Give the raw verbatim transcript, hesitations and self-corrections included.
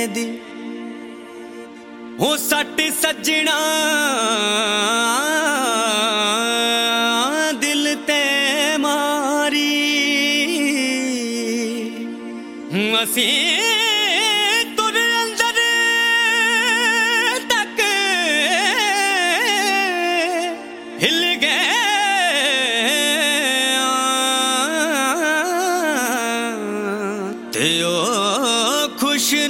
दी हो सट सजना दिल ते मारी असी